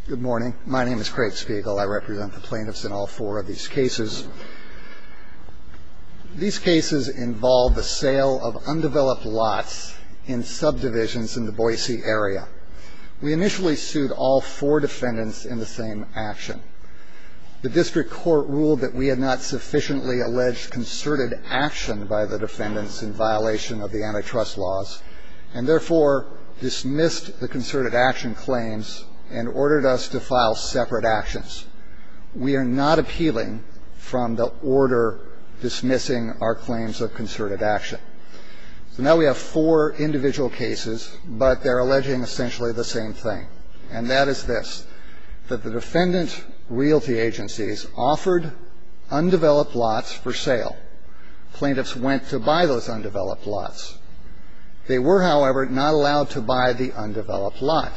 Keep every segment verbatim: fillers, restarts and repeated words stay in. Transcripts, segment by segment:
Good morning. My name is Craig Spiegel. I represent the plaintiffs in all four of these cases. These cases involve the sale of undeveloped lots in subdivisions in the Boise area. We initially sued all four defendants in the same action. The district court ruled that we had not sufficiently alleged concerted action by the defendants in violation of the antitrust laws, and therefore dismissed the concerted action claims and ordered us to file separate actions. We are not appealing from the order dismissing our claims of concerted action. So now we have four individual cases, but they're alleging essentially the same thing, and that is this, that the defendant realty agencies offered undeveloped lots for sale. Plaintiffs went to buy those undeveloped lots. They were, however, not allowed to buy the undeveloped lot.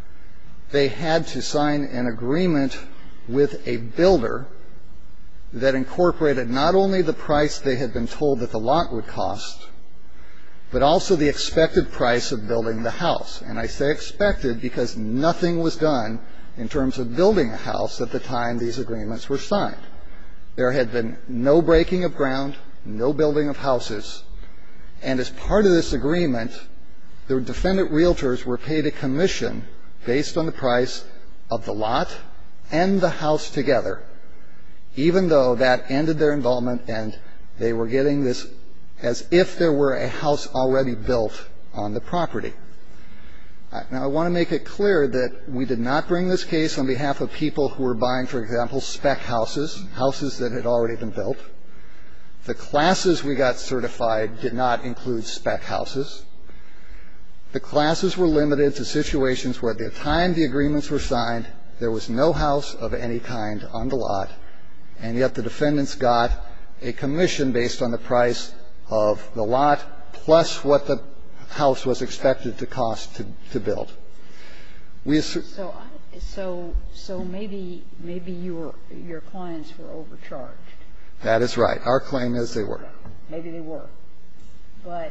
They had to sign an agreement with a builder that incorporated not only the price they had been told that the lot would cost, but also the expected price of building the house. And I say expected because nothing was done in terms of building a house at the time these agreements were signed. There had been no breaking of ground, no building of houses, and as part of this agreement, the defendant realtors were paid a commission based on the price of the lot and the house together, even though that ended their involvement and they were getting this as if there were a house already built on the property. Now, I want to make it clear that we did not bring this case on behalf of people who were buying, for example, spec houses, houses that had already been built. The classes we got certified did not include spec houses. The classes were limited to situations where at the time the agreements were signed, there was no house of any kind on the lot, and yet the defendants got a commission based on the price of the lot plus what the house was expected to cost to, to build. We assert so, so, so maybe, maybe your your clients were overcharged. That is right. Our claim is they were. Maybe they were, but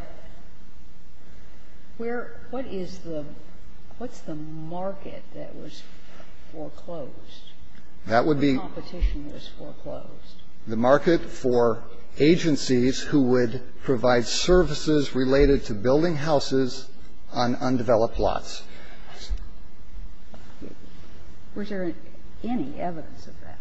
where? What is the? What's the market that was foreclosed? That would be competition was foreclosed. The market for agencies who would provide services related to building houses on undeveloped lots. Was there any evidence of that?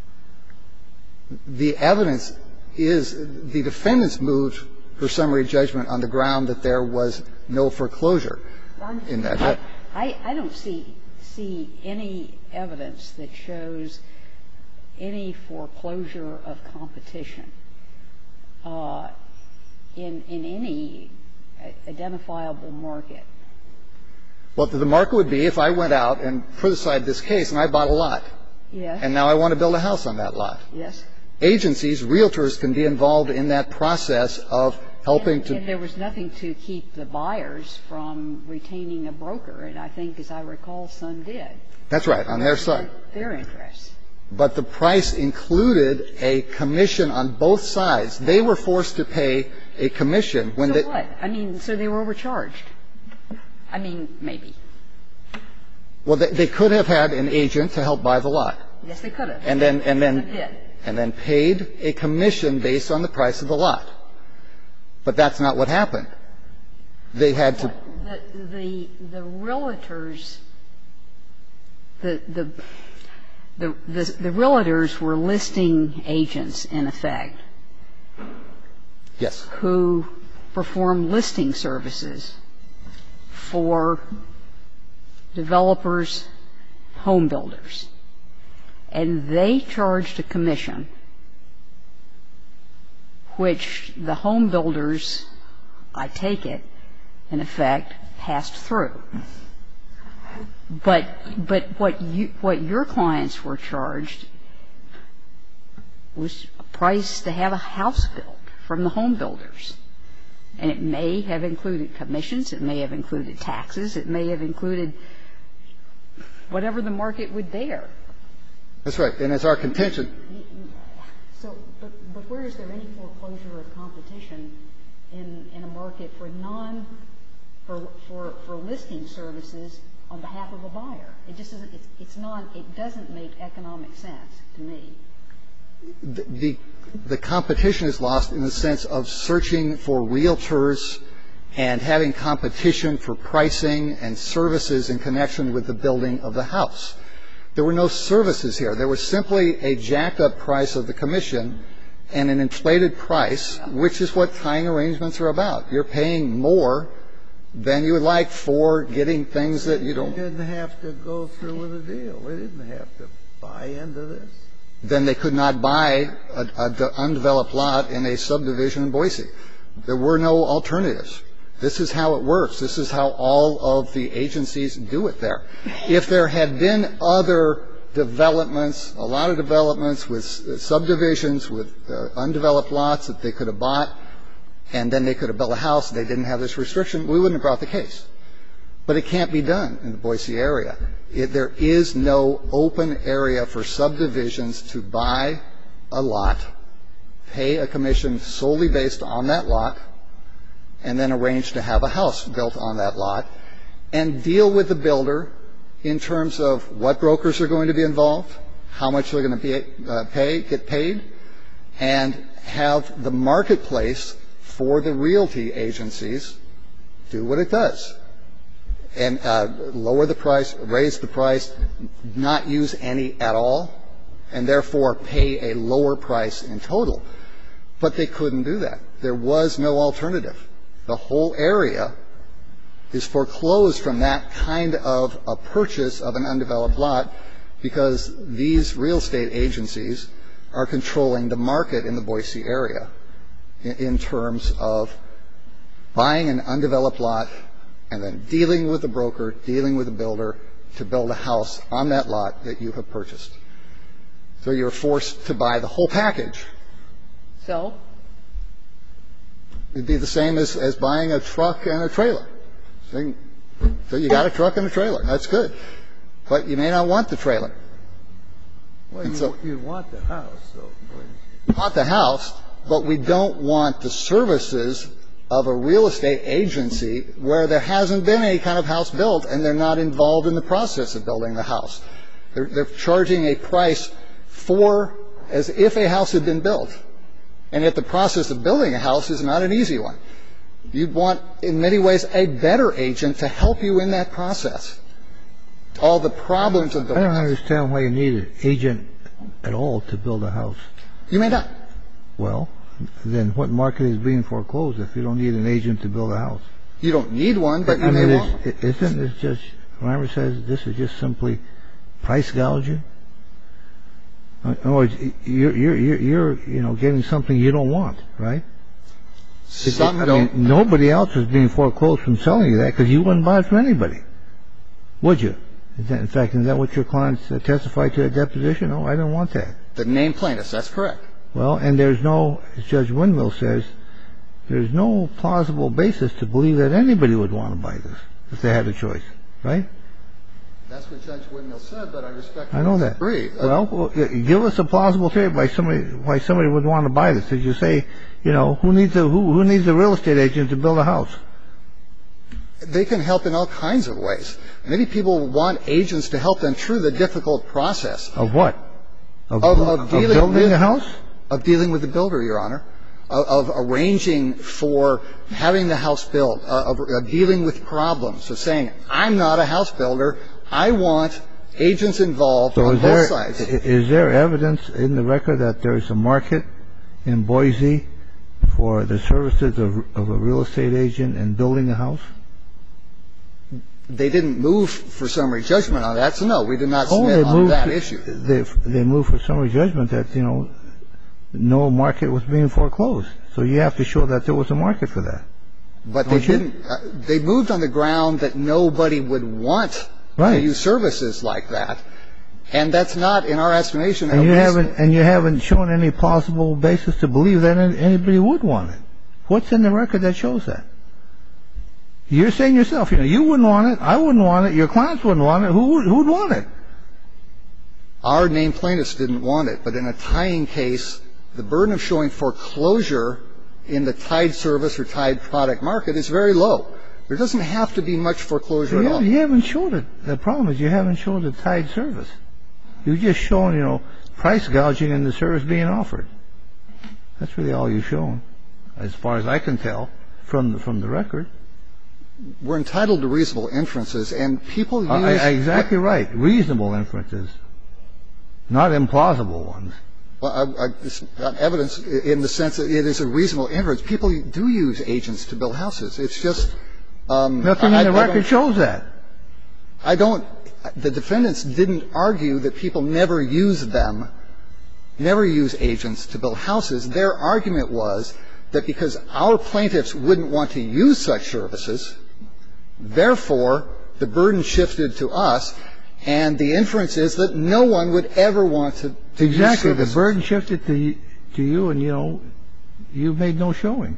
The evidence is the defendants moved for summary judgment on the ground that there was no foreclosure in that. I, I don't see see any evidence that shows any foreclosure of competition uh, in in any identifiable market. Well, the market would be if I went out and put aside this case and I bought a lot. Yes. And now I want to build a house on that lot. Yes. Agencies, realtors can be involved in that process of helping and, to. And there was nothing to keep the buyers from retaining a broker, and I think, as I recall, some did. That's right, on their side. Their interests. But the price included a commission on both sides. They were forced to pay a commission when so they. So what? I mean, so they were overcharged. I mean, maybe. Well, they, they could have had an agent to help buy the lot. Yes, they could have. And then and then they did. and then paid a commission based on the price of the lot. But that's not what happened. They had to. The the the realtors. The the the the, the realtors were listing agents in effect. Yes. Who perform listing services for developers, home builders, and they charged a commission which the home builders, I take it, in effect, passed through. But but what you what your clients were charged was a price to have a house built from the home builders. And it may have included commissions, it may have included taxes, it may have included whatever the market would bear. That's right. And it's our contention. So, but, but where is there any foreclosure of competition in, in a market for non, for, for, for listing services on behalf of a buyer. It just isn't, it's, it's not, it doesn't make economic sense to me. The, the, the competition is lost in the sense of searching for realtors and having competition for pricing and services in connection with the building of the house. There were no services here. There was simply a jacked up price of the commission and an inflated price, which is what tying arrangements are about. You're paying more than you would like for getting things that you don't. They didn't have to go through with a deal. They didn't have to buy into this. Then they could not buy an undeveloped lot in a subdivision in Boise. There were no alternatives. This is how it works. This is how all of the agencies do it there. If there had been other developments, a lot of developments with subdivisions, with uh, undeveloped lots that they could have bought, and then they could have built a house, they didn't have this restriction, we wouldn't have brought the case. But it can't be done in the Boise area. It, there is no open area for subdivisions to buy a lot, pay a commission solely based on that lot, and then arrange to have a house built on that lot, and deal with the builder in terms of what brokers are going to be involved, how much they're going to be, uh, pay, get paid, and have the marketplace for the realty agencies do what it does. And uh, lower the price, raise the price, not use any at all, and therefore pay a lower price in total. But they couldn't do that. There was no alternative. The whole area is foreclosed from that kind of a purchase of an undeveloped lot because these real estate agencies are controlling the market in the Boise area in, in terms of buying an undeveloped lot and then dealing with the broker, dealing with the builder to build a house on that lot that you have purchased. So you're forced to buy the whole package. So? It'd be the same as, as buying a truck and a trailer. So, so you got a truck and a trailer. That's good. But you may not want the trailer. Well, you, so, you want the house, though. We want the house, but we don't want the services of a real estate agency where there hasn't been any kind of house built and they're not involved in the process of building the house. They're, they're charging a price for as if a house had been built. And yet the process of building a house is not an easy one. You'd want, in many ways, a better agent to help you in that process. All the problems of the I don't understand why you need an agent at all to build a house. You may not. Well, then what market is being foreclosed if you don't need an agent to build a house? You don't need one, but you I may mean, want one. Isn't this just, Reimer says this is just simply price gouging? In other words, you're, you're, you're, you're, you know, getting something you don't want, right? Some I don't. mean, nobody else is being foreclosed from selling you that because you wouldn't buy it from anybody, would you? Is that, in fact, is that what your clients uh, testified to at deposition? No, I don't want that. The named plaintiffs, that's correct. Well, and there's no, as Judge Windmill says, there's no plausible basis to believe that anybody would want to buy this if they had a choice, right? That's what Judge Windmill said, but I respectfully I know that. disagree. Well, well, give us a plausible theory by somebody why somebody would want to buy this. Did you say, you know, who needs a who, who needs a real estate agent to build a house? They can help in all kinds of ways. Many people want agents to help them through the difficult process. Of what? Of, Of, of, of dealing of building with a house? Of dealing with the builder, Your Honor. Of, of arranging for having the house built. Uh, of, of dealing with problems. Of saying, I'm not a house builder. I want agents involved so on is both there, sides. Is there evidence in the record that there's a market in Boise for the services of, of a real estate agent in building a house? They didn't move for summary judgment on that, so no, we did not Oh, submit they on moved, that issue. They, they moved for summary judgment that, you know, no market was being foreclosed. So you have to show that there was a market for that. But Don't they you? didn't. Uh, they moved on the ground that nobody would want Right. to use services like that, and that's not, in our estimation, And a you reason- haven't and you haven't shown any plausible basis to believe that any- anybody would want it. What's in the record that shows that? You're saying yourself, you know, you wouldn't want it, I wouldn't want it, your clients wouldn't want it. Who would, who would want it? Our named plaintiffs didn't want it, but in a tying case, the burden of showing foreclosure in the tied service or tied product market is very low. There doesn't have to be much foreclosure You at all. haven't, you haven't showed it. The problem is you haven't shown the tied service. You've just shown, you know, price gouging and the service being offered. That's really all you've shown, as far as I can tell from the, from the record. We're entitled to reasonable inferences, and people use Uh, I- exactly right. Reasonable inferences, not implausible ones. Well, I, I, it's got evidence in the sense that it is a reasonable inference. People do use agents to build houses. It's just um, Nothing I, in the I record shows that. I don't. The defendants didn't argue that people never use them, never use agents to build houses. Their argument was that because our plaintiffs wouldn't want to use such services, therefore the burden shifted to us, and the inference is that no one would ever want to, to use Exactly. The services. burden shifted to to you, and you know, you've made no showing.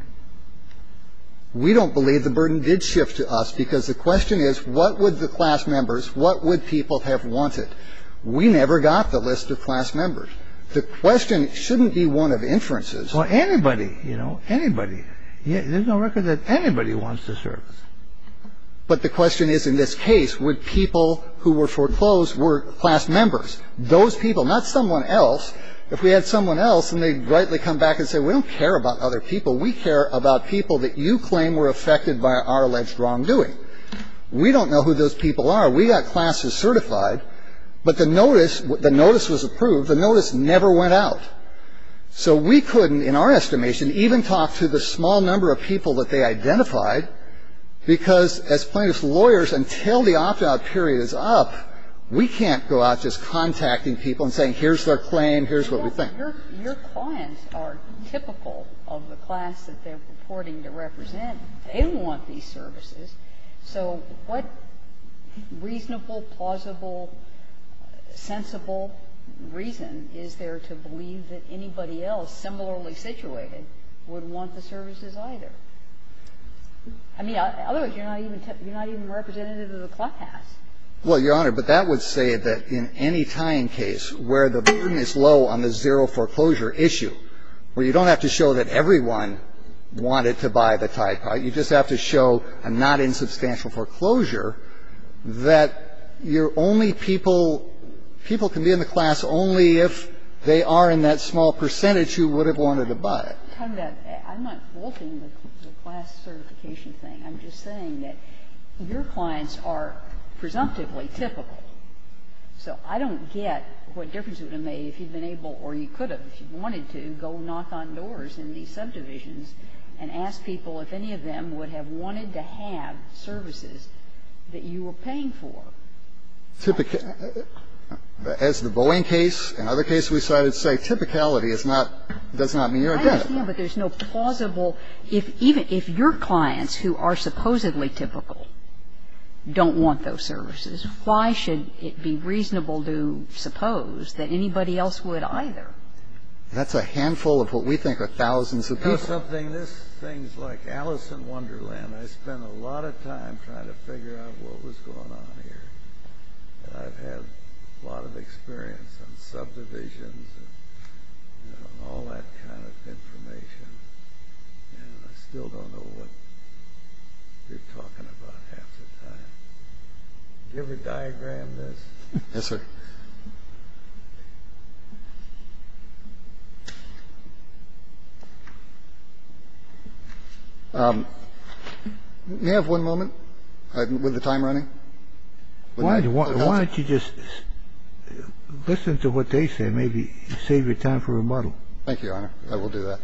We don't believe the burden did shift to us, because the question is, what would the class members, what would people have wanted? We never got the list of class members. The question shouldn't be one of inferences. Well, anybody, you know, anybody. Yeah, there's no record that anybody wants the service. But the question is, in this case, would people who were foreclosed were class members? Those people, not someone else. If we had someone else and they'd rightly come back and say, we don't care about other people. We care about people that you claim were affected by our alleged wrongdoing. We don't know who those people are. We got classes certified, but the notice, the notice was approved. The notice never went out. So we couldn't, in our estimation, even talk to the small number of people that they identified, because as plaintiffs' lawyers, until the opt-out period is up, we can't go out just contacting people and saying, here's their claim, here's what we think. Your, your clients are typical of the class that they're purporting to represent. They don't want these services. So what reasonable, plausible, sensible reason is there to believe that anybody else similarly situated would want the services either? I mean, otherwise you're not even you're not even representative of the class. Well, Your Honor, but that would say that in any tying case where the burden is low on the zero foreclosure issue, where you don't have to show that everyone wanted to buy the tied product, you just have to show a not insubstantial foreclosure, that you're only people people can be in the class only if they are in that small percentage who would have wanted to buy it. I'm talking about, I'm not faulting the, the class certification thing. I'm just saying that your clients are presumptively typical. So I don't get what difference it would have made if you'd been able, or you could have, if you wanted to, go knock on doors in these subdivisions and ask people if any of them would have wanted to have services that you were paying for. Typical, as the Boeing case and other cases we cited say, typicality is not, does not mean you're I identical. understand, but there's no plausible, if even if your clients who are supposedly typical don't want those services, why should it be reasonable to suppose that anybody else would either? That's a handful of what we think are thousands of You know people. something, this thing's like Alice in Wonderland. I spent a lot of time trying to figure out what was going on here. And I've had a lot of experience on subdivisions and, you know, and all that kind of information. And I still don't know what you're talking about half the time. Did you ever diagram this? Yes, sir. Um, may I have one moment uh, with the time running? With Why, my why, full why counsel? don't you just listen to what they say? Maybe save your time for rebuttal. Thank you, Your Honor. I will do that.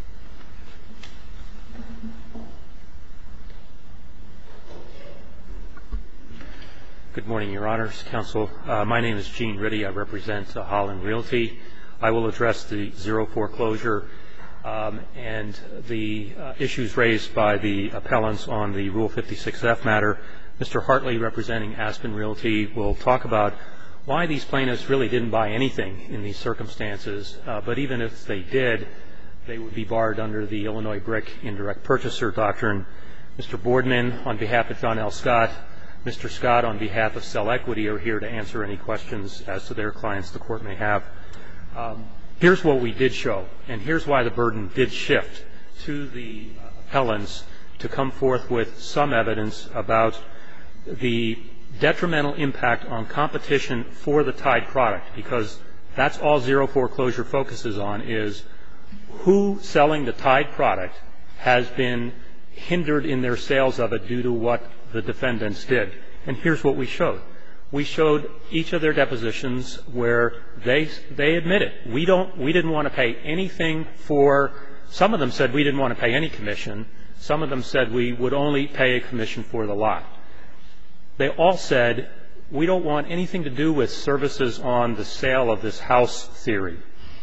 Good morning, Your Honors, Counsel. Uh, my name is Gene Ritty. I represent uh, Holland Realty. I will address the zero foreclosure um, and the uh, issues raised by the appellants on the Rule fifty-six F matter. Mister Hartley, representing Aspen Realty, will talk about why these plaintiffs really didn't buy anything in these circumstances, uh, but even if they did, they would be barred under the Illinois Brick Indirect Purchaser Doctrine. Mister Boardman, on behalf of John L. Scott, Mister Scott, on behalf of Cell Equity, are here to answer any questions as to their clients the Court may have. Um, here's what we did show, and here's why the burden did shift to the uh, appellants to come forth with some evidence about the detrimental impact on competition for the tied product, because that's all zero foreclosure focuses on, is who selling the tied product has been hindered in their sales of it due to what the defendants did. And here's what we showed. We showed each of their depositions where they they admitted we don't we didn't want to pay anything for. Some of them said we didn't want to pay any commission. Some of them said we would only pay a commission for the lot. They all said we don't want anything to do with services on the sale of this house theory.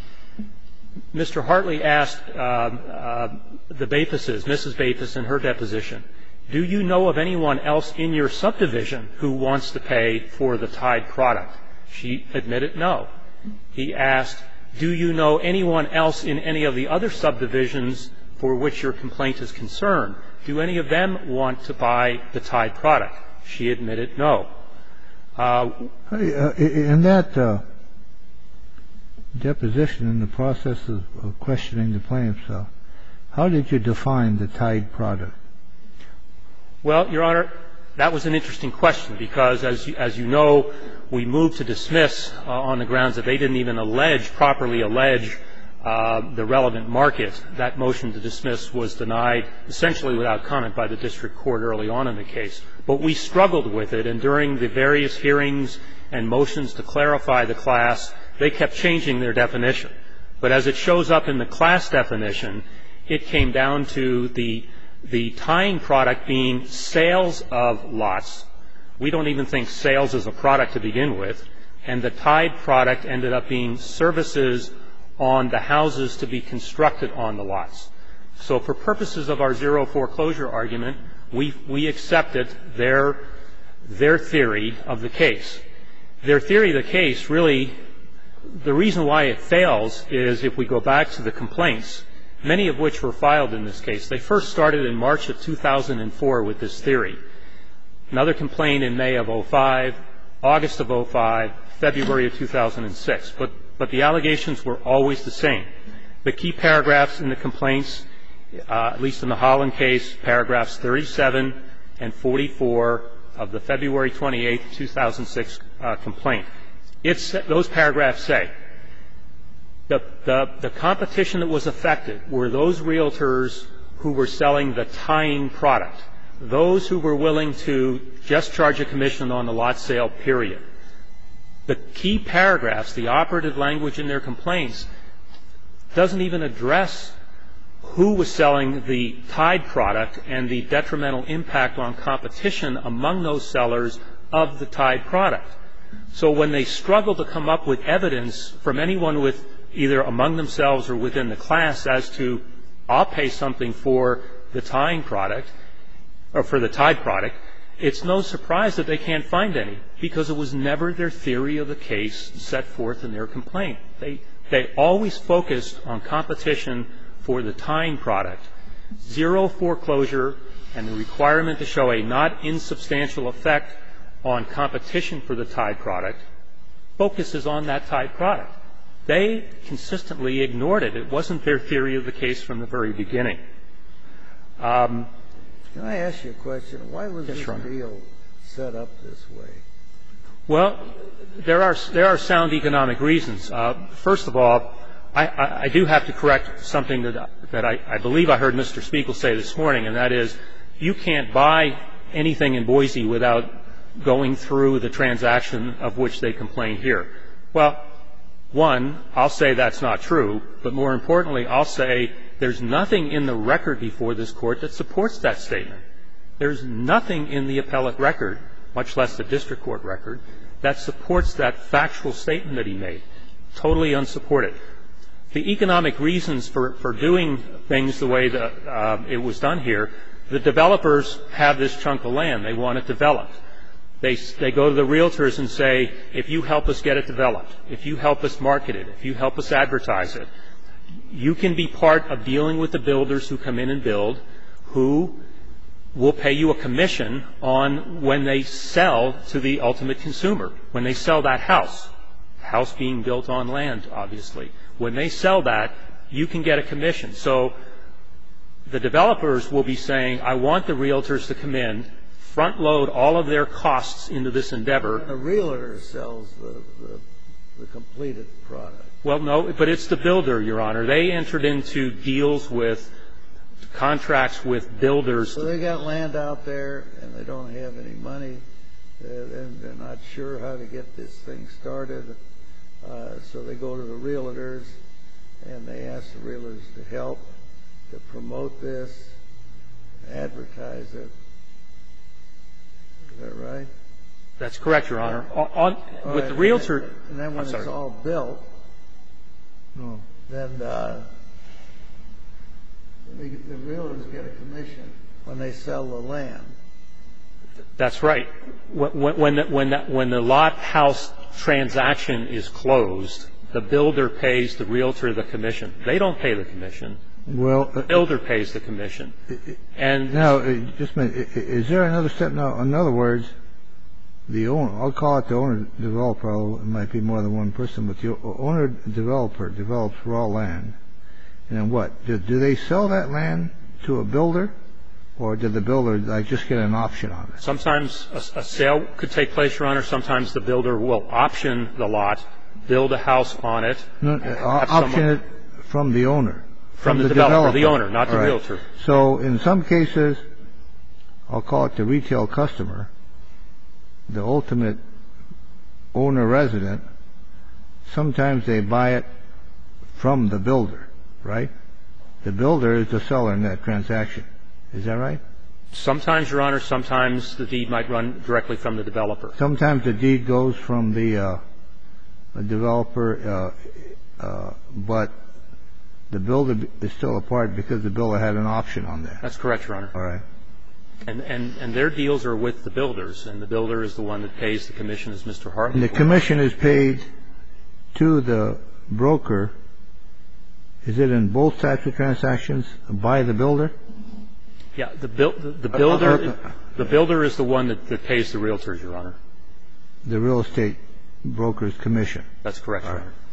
Mister Hartley asked uh, uh, the Bapuses, Missus Bapus, in her deposition, do you know of anyone else in your subdivision who wants to pay for the tied product? She admitted no. He asked, do you know anyone else in any of the other subdivisions for which your complaint is concerned? Do any of them want to buy the tied product? She admitted no. Uh, in that uh, deposition, in the process of, of questioning the plaintiffs, uh, how did you define the tied product? Well, Your Honor, that was an interesting question because, as you, as you know, we moved to dismiss uh, on the grounds that they didn't even allege, properly allege, uh, the relevant market. That motion to dismiss was denied essentially without comment by the district court early on in the case. But we struggled with it, and during the various hearings and motions to clarify the class, they kept changing their definition. But as it shows up in the class definition, it came down to the the tying product being sales of lots. We don't even think sales is a product to begin with. And the tied product ended up being services on the houses to be constructed on the lots. So for purposes of our zero foreclosure argument, we, we accepted their, their theory of the case. Their theory of the case really, the reason why it fails is if we go back to the complaints, many of which were filed in this case. They first started in March of two thousand four with this theory. Another complaint in May of oh five, August of oh five, February of two thousand six. But, but the allegations were always the same. The key paragraphs in the complaints, uh, at least in the Holland case, paragraphs thirty-seven and forty-four of the February twenty-eighth, two thousand six uh, complaint. It's, those paragraphs say, The, the, the competition that was affected were those realtors who were selling the tying product, those who were willing to just charge a commission on the lot sale, period. The key paragraphs, the operative language in their complaints, doesn't even address who was selling the tied product and the detrimental impact on competition among those sellers of the tied product. So when they struggle to come up with evidence from anyone with either among themselves or within the class as to, I'll pay something for the tying product, or for the tied product, it's no surprise that they can't find any, because it was never their theory of the case set forth in their complaint. They, they always focused on competition for the tying product. Zero foreclosure and the requirement to show a not insubstantial effect on competition for the tied product focuses on that tied product. They consistently ignored it. It wasn't their theory of the case from the very beginning. Um, Can I ask you a question? Why was yes, this Your Honor. deal set up this way? Well, there are there are sound economic reasons. Uh, first of all, I, I, I do have to correct something that that I, I believe I heard Mister Spiegel say this morning, and that is, you can't buy anything in Boise without going through the transaction of which they complain here. Well, one, I'll say that's not true, but more importantly, I'll say there's nothing in the record before this Court that supports that statement. There's nothing in the appellate record, much less the district court record, that supports that factual statement that he made. Totally unsupported. The economic reasons for, for doing things the way that uh, it was done here, the developers have this chunk of land. They want it developed. They, they go to the realtors and say, if you help us get it developed, if you help us market it, if you help us advertise it, you can be part of dealing with the builders who come in and build, who will pay you a commission on when they sell to the ultimate consumer, when they sell that house, house being built on land, obviously. When they sell that, you can get a commission. So the developers will be saying, I want the realtors to come in, front load all of their costs into this endeavor. And the realtor sells the, the, the completed product. Well, no, but it's the builder, Your Honor. They entered into deals with contracts with builders. So they got land out there and they don't have any money. And they're not sure how to get this thing started. Uh, so they go to the realtors and they ask the realtors to help to promote this, advertise it. Is that right? That's correct, Your Honor. On, on, with right, the realtor. And then, and then when I'm it's sorry. all built, No. then uh, the, the realtors get a commission when they sell the land. That's right. When, when, the, when, the, when the lot house transaction is closed, the builder pays the realtor the commission. They don't pay the commission. Well, The builder pays the commission. And now, uh, just a minute. Is there another step now? In other words, the owner, I'll call it the owner developer, although it might be more than one person, but the owner developer develops raw land. And then what? Do, do they sell that land to a builder? Or did the builder like just get an option on it? sometimes a, a sale could take place, Your Honor. Sometimes the builder will option the lot, build a house on it. No, uh, option it from the owner. From, from the, the developer, developer, the owner, not the right. realtor. So in some cases, I'll call it the retail customer, the ultimate owner resident, sometimes they buy it from the builder, right? The builder is the seller in that transaction. Is that right? Sometimes, Your Honor, sometimes the deed might run directly from the developer. Sometimes the deed goes from the uh, developer, uh, uh, but the builder is still a part because the builder had an option on that. That's correct, Your Honor. All right. And, and, and their deals are with the builders, and the builder is the one that pays the commission, as Mister Hartley. And the commission is paid to the broker. Is it in both types of transactions by the builder? Yeah, the, bil- the, the builder uh, uh, uh, the builder is the one that, that pays the realtors, Your Honor. The real estate broker's commission. That's correct, Your All right. Honor.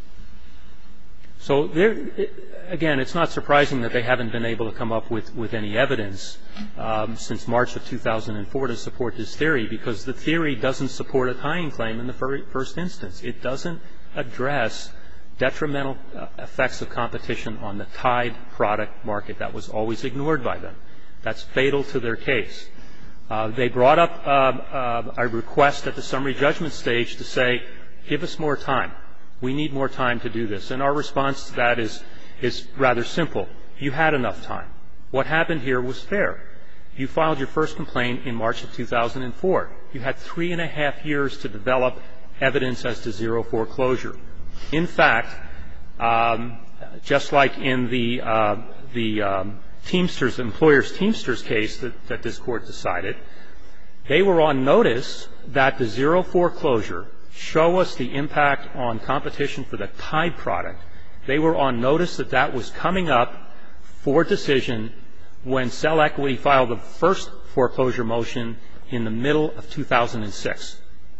So there, again, it's not surprising that they haven't been able to come up with, with any evidence um, since March of two thousand four to support this theory, because the theory doesn't support a tying claim in the fir- first instance. It doesn't address detrimental uh, effects of competition on the tied product market. That was always ignored by them. That's fatal to their case. Uh, they brought up uh, uh, a request at the summary judgment stage to say, give us more time. We need more time to do this. And our response to that is, is rather simple. You had enough time. What happened here was fair. You filed your first complaint in March of two thousand four. You had three and a half years to develop evidence as to zero foreclosure. In fact, um, just like in the, uh, the um, Teamsters, employers Teamsters case that, that this court decided, they were on notice that the zero foreclosure show us the impact on competition for the tied product. They were on notice that that was coming up for decision when Cell Equity filed the first foreclosure motion in the middle of two thousand six.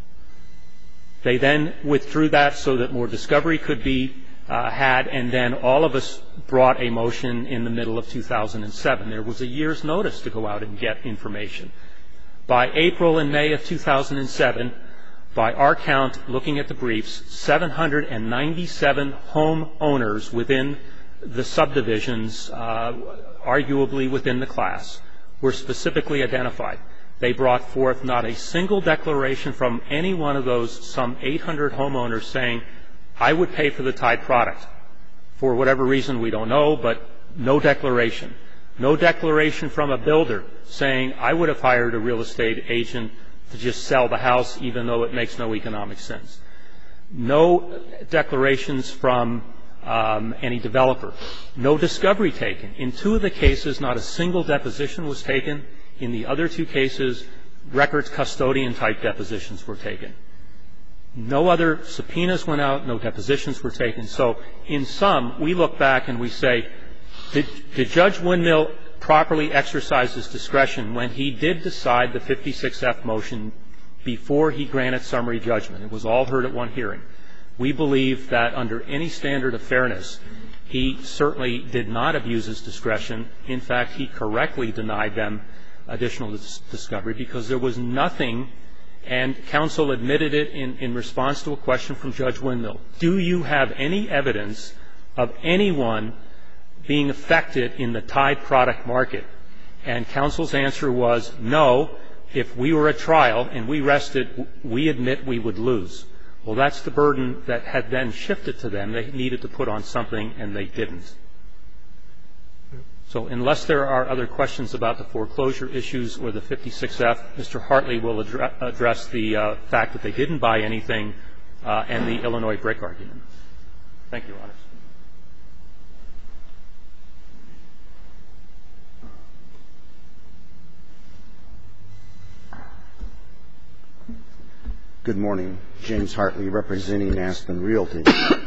They then withdrew that so that more discovery could be uh, had, and then all of us brought a motion in the middle of two thousand seven. There was a year's notice to go out and get information. By April and May of two thousand seven, by our count, looking at the briefs, seven hundred ninety-seven homeowners within the subdivisions, uh, arguably within the class, were specifically identified. They brought forth not a single declaration from any one of those some eight hundred homeowners saying, I would pay for the tied product. For whatever reason, we don't know, but no declaration. No declaration from a builder saying, I would have hired a real estate agent to just sell the house even though it makes no economic sense. No declarations from um, any developer. No discovery taken. In two of the cases, not a single deposition was taken. In the other two cases, records custodian-type depositions were taken. No other subpoenas went out. No depositions were taken. So in sum, we look back and we say, did, did Judge Windmill properly exercise his discretion when he did decide the fifty-six F motion before he granted summary judgment? It was all heard at one hearing. We believe that under any standard of fairness, he certainly did not abuse his discretion. In fact, he correctly denied them additional dis- discovery because there was nothing, and counsel admitted it in, in response to a question from Judge Windmill. Do you have any evidence of anyone being affected in the Tide product market? And counsel's answer was, no, if we were at trial and we rested, we admit we would lose. Well, that's the burden that had then shifted to them. They needed to put on something, and they didn't. So unless there are other questions about the foreclosure issues or the fifty-six F, Mister Hartley will addre- address the uh, fact that they didn't buy anything uh, and the Illinois brick argument. Thank you, Your Honors. Good morning. James Hartley, representing Aspen Realty.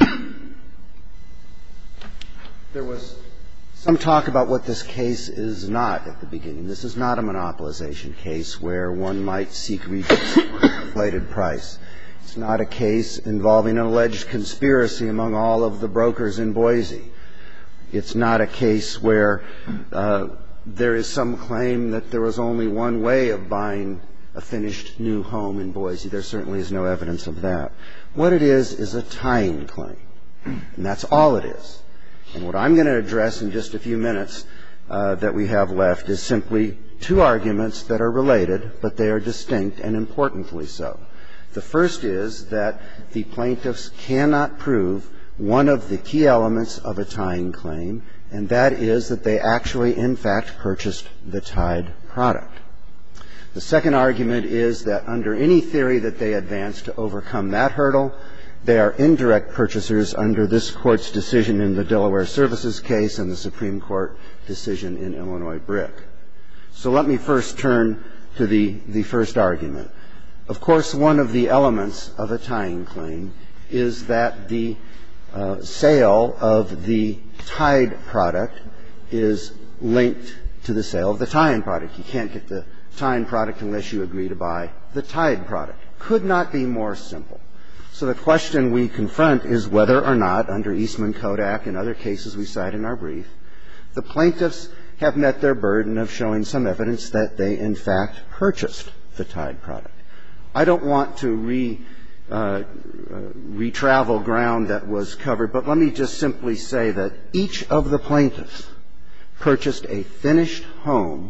There was some talk about what this case is not at the beginning. This is not a monopolization case where one might seek reduced or inflated price. It's not a case involving an alleged conspiracy among all of the brokers in Boise. It's not a case where uh, there is some claim that there was only one way of buying a finished new home in Boise. There certainly is no evidence of that. What it is is a tying claim, and that's all it is. And what I'm going to address in just a few minutes uh, that we have left is simply two arguments that are related, but they are distinct and importantly so. The first is that the plaintiffs cannot prove one of the key elements of a tying claim, and that is that they actually, in fact, purchased the Tide product. The second argument is that under any theory that they advance to overcome that hurdle, they are indirect purchasers under this Court's decision in the Delaware Services case and the Supreme Court decision in Illinois Brick. So let me first turn to the, the first argument. Of course, one of the elements of a tying claim is that the uh, sale of the Tide product is linked to the sale of the Tyne product. You can't get the Tyne product unless you agree to buy the Tide product. Could not be more simple. So the question we confront is whether or not, under Eastman Kodak and other cases we cite in our brief, the plaintiffs have met their burden of showing some evidence that they, in fact, purchased the Tide product. I don't want to re, uh, uh, retravel ground that was covered, but let me just simply say that each of the plaintiffs purchased a finished home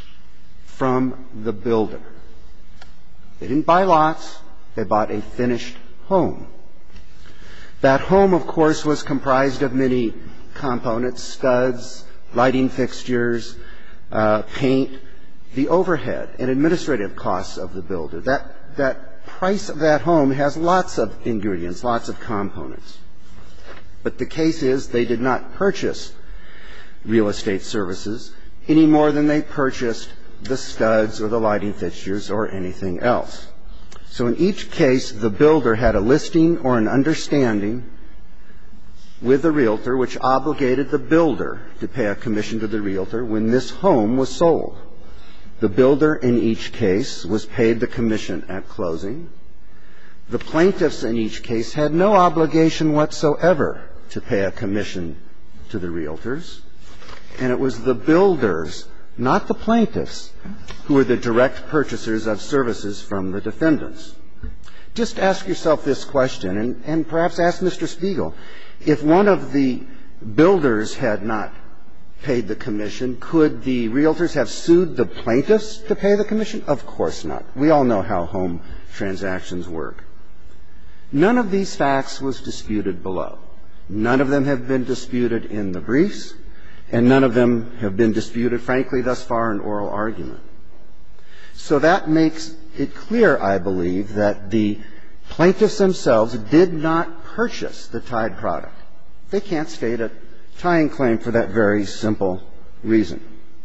from the builder. They didn't buy lots. They bought a finished home. That home, of course, was comprised of many components, studs, lighting fixtures, uh, paint, the overhead and administrative costs of the builder. That, that price of that home has lots of ingredients, lots of components. But the case is they did not purchase real estate services any more than they purchased the studs or the lighting fixtures or anything else. So in each case, the builder had a listing or an understanding with the realtor which obligated the builder to pay a commission to the realtor when this home was sold. The builder in each case was paid the commission at closing. The plaintiffs in each case had no obligation whatsoever to pay a commission to the realtors. And it was the builders, not the plaintiffs, who were the direct purchasers of services from the defendants. Just ask yourself this question, and, and perhaps ask Mister Spiegel. If one of the builders had not paid the commission, could the realtors have sued the plaintiffs to pay the commission? Of course not. We all know how home transactions work. None of these facts was disputed below. None of them have been disputed in the briefs, and none of them have been disputed, frankly, thus far in oral argument. So that makes it clear, I believe, that the plaintiffs themselves did not purchase the Tide product. They can't state a tying claim for that very simple reason.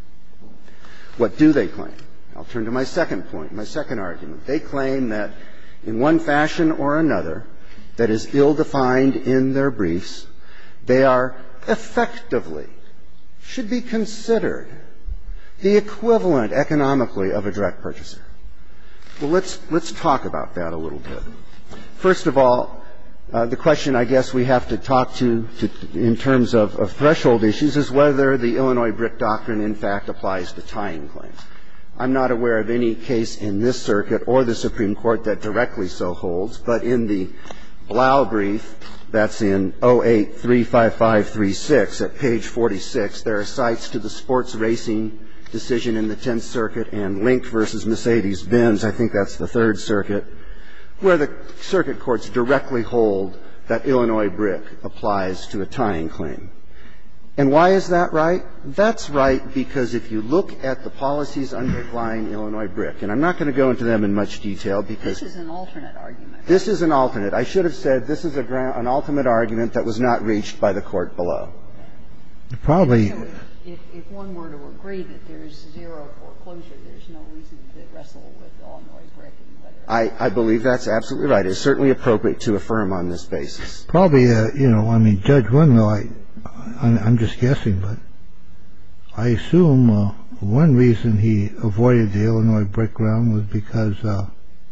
What do they claim? I'll turn to my second point, my second argument. They claim that in one fashion or another that is ill-defined in their briefs, they are effectively, should be considered, the equivalent economically of a direct purchaser. Well, let's, let's talk about that a little bit. First of all, Uh, the question I guess we have to talk to, to in terms of, of threshold issues is whether the Illinois Brick Doctrine in fact applies to tying claims. I'm not aware of any case in this circuit or the Supreme Court that directly so holds, but in the Blau brief, that's in oh eight three five five three six at page forty-six, there are cites to the sports racing decision in the Tenth Circuit and Link versus Mercedes-Benz, I think that's the Third Circuit, where the circuit courts directly hold that Illinois Brick applies to a tying claim. And why is that right? That's right because if you look at the policies underlying Illinois Brick, and I'm not going to go into them in much detail because this is an alternate argument. This is an alternate. I should have said this is a gra- an ultimate argument that was not reached by the court below. Probably. So if, if one were to agree that there's zero foreclosure, there's no reason to wrestle with Illinois Brick and whether. I, I believe that's absolutely right. It's certainly appropriate to affirm on this basis. Probably, uh, you know, I mean, Judge Windmill, I, I'm, I'm just guessing, but I assume uh, one reason he avoided the Illinois Brick ground was because uh,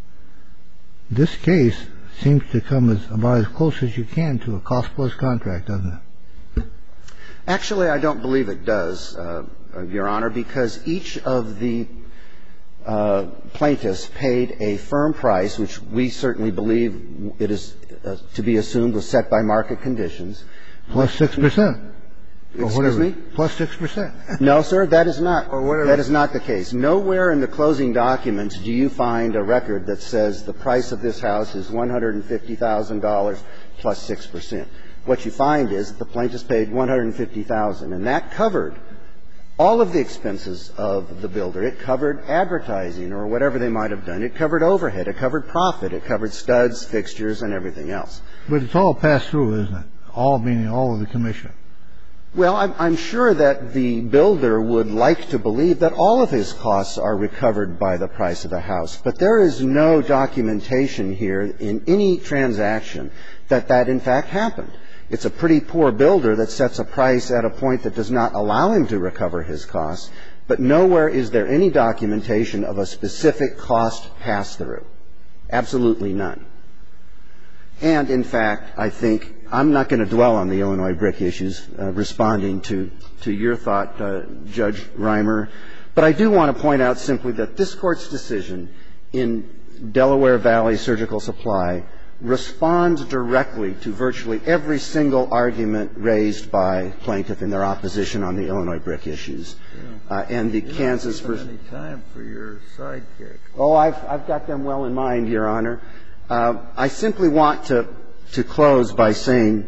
this case seems to come as about as close as you can to a cost-plus contract, doesn't it? Actually, I don't believe it does, uh, Your Honor, because each of the uh, plaintiffs paid a firm price, which we certainly believe it is uh, to be assumed was set by market conditions. Plus six percent. Excuse me? Plus six percent. No, sir, that is not. Or whatever. That is not the case. Nowhere in the closing documents do you find a record that says the price of this house is one hundred fifty thousand dollars plus six percent. What you find is that the plaintiffs paid one hundred fifty thousand dollars, and that covered all of the expenses of the builder. It covered advertising or whatever they might have done. It covered overhead. It covered profit. It covered studs, fixtures, and everything else. But it's all passed through, isn't it? All meaning all of the commission. Well, I'm, I'm sure that the builder would like to believe that all of his costs are recovered by the price of the house. But there is no documentation here in any transaction that that, in fact, happened. It's a pretty poor builder that sets a price at a point that does not allow him to recover his costs, but nowhere is there any documentation of a specific cost pass-through. Absolutely none. And, in fact, I think I'm not going to dwell on the Illinois Brick issues, uh, responding to, to your thought, uh, Judge Reimer, but I do want to point out simply that this Court's decision in Delaware Valley Surgical Supply responds directly to virtually every single argument raised by plaintiff in their opposition on the Illinois Brick issues. Yeah. Uh, and the You're Kansas not versus. Any time for your sidekick. Oh, I've I've got them well in mind, Your Honor. Uh, I simply want to to close by saying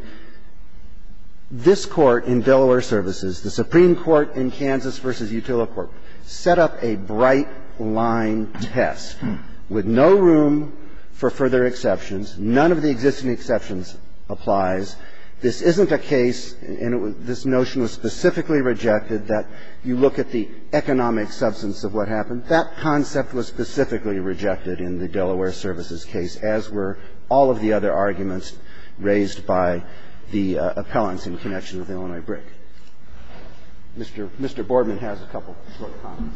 this Court in Delaware Services, the Supreme Court in Kansas versus Utilicorp, set up a bright line test with no room for further exceptions. None of the existing exceptions applies. This isn't a case, and it was, this notion was specifically rejected, that you look at the economic substance of what happened. That concept was specifically rejected in the Delaware Services case, as were all of the other arguments raised by the uh, appellants in connection with Illinois Brick. Mister Mister Boardman has a couple short comments.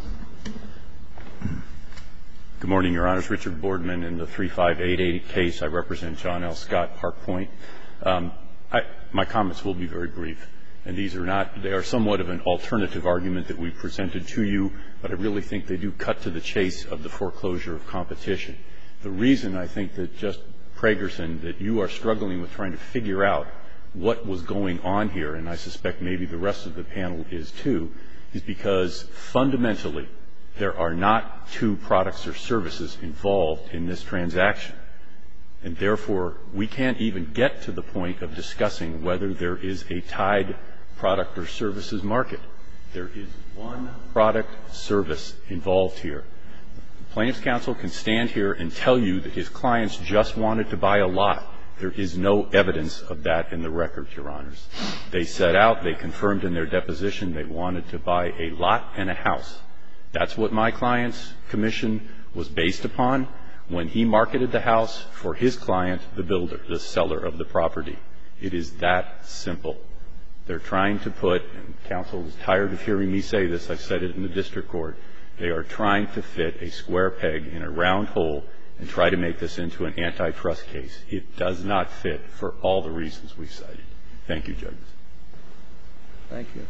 Good morning, Your Honors. Richard Boardman in the three five eight eight case. I represent John L. Scott, Park Point. Um, I, my comments will be very brief, and these are not, they are somewhat of an alternative argument that we presented to you, but I really think they do cut to the chase of the foreclosure of competition. The reason I think that just Pragerson, that you are struggling with trying to figure out what was going on here, and I suspect maybe the rest of the panel is too, is because fundamentally there are not two products or services involved in this transaction. And therefore, we can't even get to the point of discussing whether there is a tied product or services market. There is one product service involved here. The plaintiff's counsel can stand here and tell you that his clients just wanted to buy a lot. There is no evidence of that in the record, Your Honors. They set out, they confirmed in their deposition they wanted to buy a lot and a house. That's what my client's commission was based upon when he marketed the house for his client, the builder, the seller of the property. It is that simple. They're trying to put, and counsel is tired of hearing me say this, I've said it in the district court, they are trying to fit a square peg in a round hole and try to make this into an antitrust case. It does not fit for all the reasons we've cited. Thank you, judges. Thank you.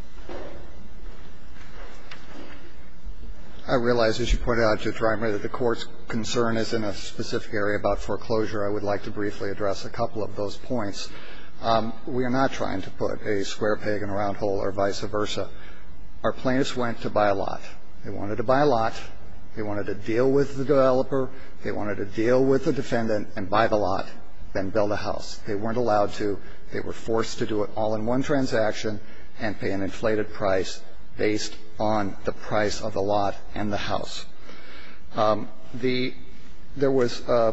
I realize, as you pointed out, Judge Reimer, that the Court's concern is in a specific area about foreclosure. I would like to briefly address a couple of those points. Um, we are not trying to put a square peg in a round hole or vice versa. Our plaintiffs went to buy a lot. They wanted to buy a lot. They wanted to deal with the developer. They wanted to deal with the defendant and buy the lot, then build a house. They weren't allowed to. They were forced to do it all in one transaction and pay an inflated price based on the price of the lot and the house. Um, the there was uh,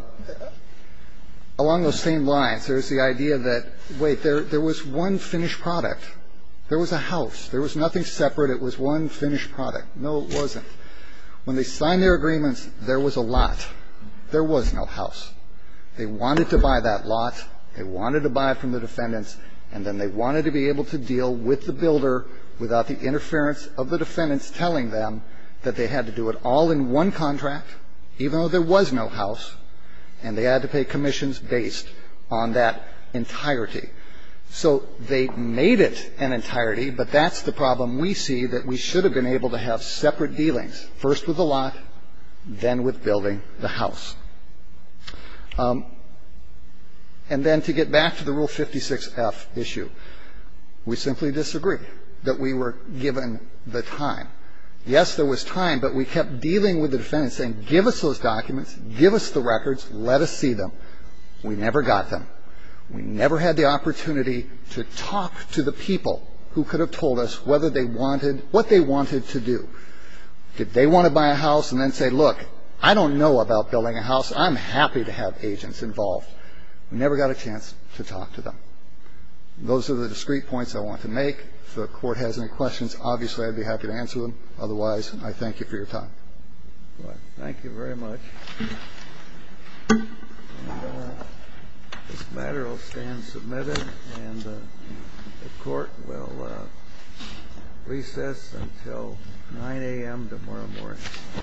along those same lines, there's the idea that, wait, there there was one finished product. There was a house. There was nothing separate. It was one finished product. No, it wasn't. When they signed their agreements, there was a lot. There was no house. They wanted to buy that lot. They wanted to buy it from the defendants, and then they wanted to be able to deal with the builder without the interference of the defendants telling them that they had to do it all in one contract, even though there was no house, and they had to pay commissions based on that entirety. So they made it an entirety, but that's the problem we see, that we should have been able to have separate dealings, first with the lot, then with building the house. Um, and then to get back to the Rule fifty-six F issue, we simply disagree that we were given the time. Yes, there was time, but we kept dealing with the defendants saying, give us those documents, give us the records, let us see them. We never got them. We never had the opportunity to talk to the people who could have told us whether they wanted, what they wanted to do. Did they want to buy a house and then say, look, I don't know about building a house. I'm happy to have agents involved. We never got a chance to talk to them. Those are the discrete points I want to make. If the Court has any questions, obviously I'd be happy to answer them. Otherwise, I thank you for your time. Well, thank you very much. And, uh, this matter will stand submitted, and uh, the Court will uh, recess until nine a.m. tomorrow morning.